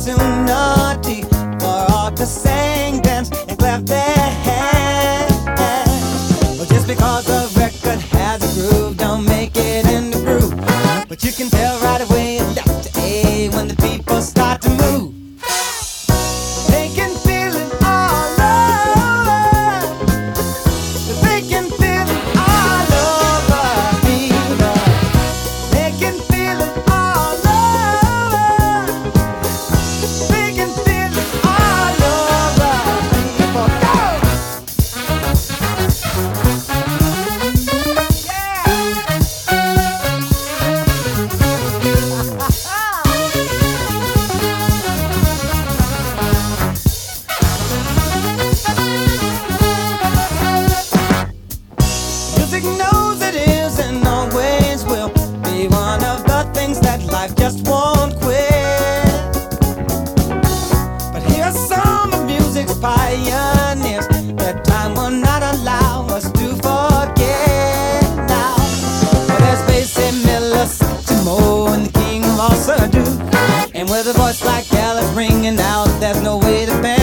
opportunity for all to sing, dance, and clap their hands. Well, just because a record has a groove, don't make it in the groove. But you can tell right away it's Dr. A when the people start to move. They can feel it all over. They can feel it all over me. They can feel it all over. They can feel it all over people. Go! Music knows it is and always will be one of the things that life just won't quit. But here's some of music's pioneers that time will not allow us to forget now. Well, there's Basie Miller, Satchmo, and the king of all Surdo. And with a voice like Alice ringing out, there's no way to ban.